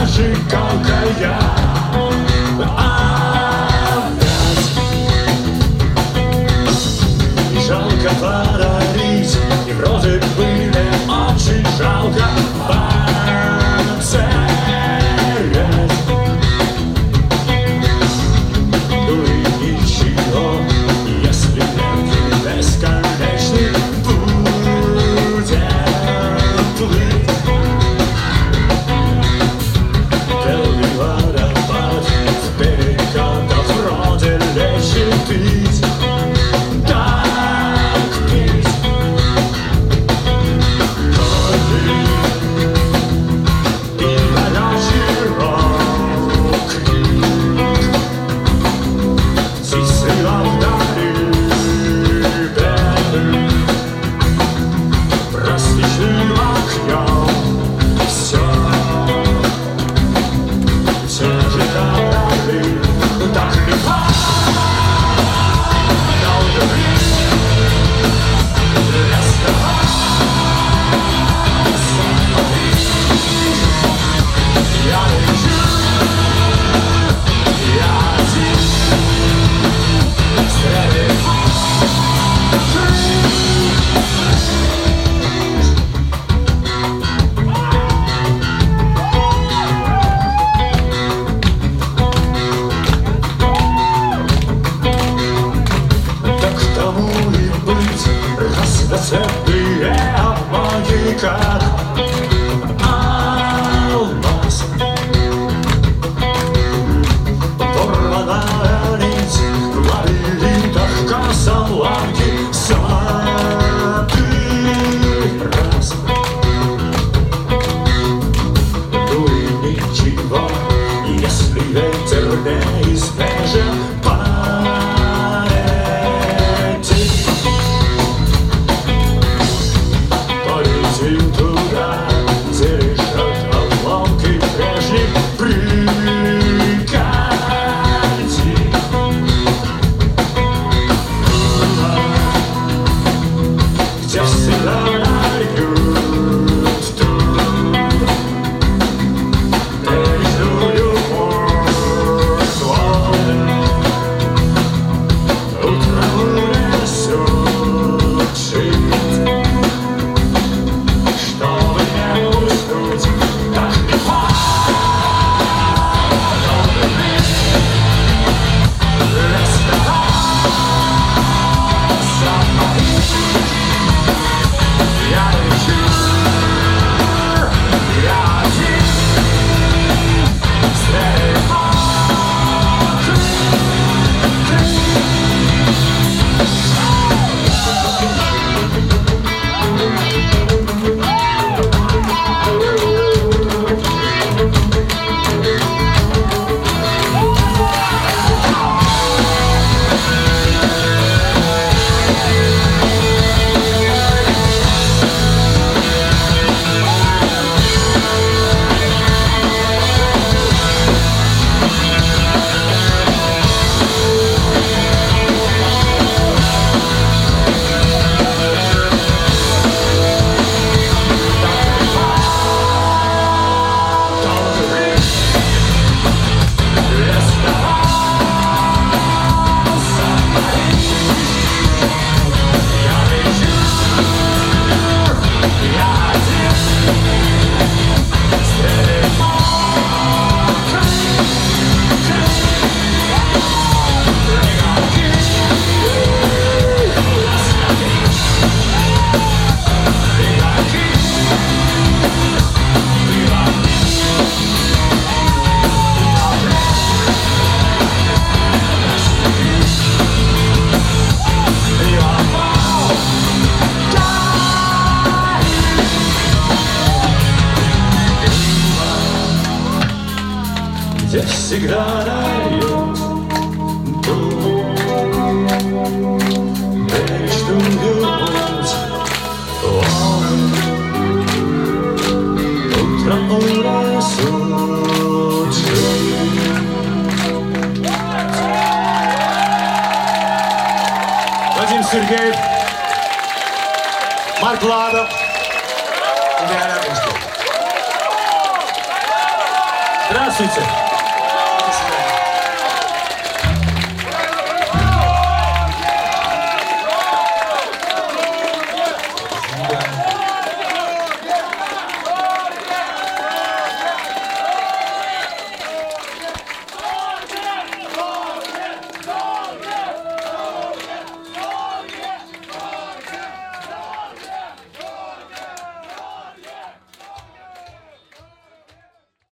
зажигалкая. Жалко подарить, и вроде бы не очень жалко потерять. Ну и ничего, если реки бесконечны будет плыть. Белый водопад в перекатах вроде лечит пить. Цепные обманки, как алмаз. Порванная нить в лабиринтах Касабланки. Сотый раз. Ну и ничего, если ветер неизбежен. Туда, где лежат обломки прежних прикатий. Где всегда дают тур. Между любовь свою утром унесут жить. Где всегда дают вечную любовь. Утром унесут жить. Вадим Сергеев, Марк Ладов, Леонид Ильич. Здравствуйте.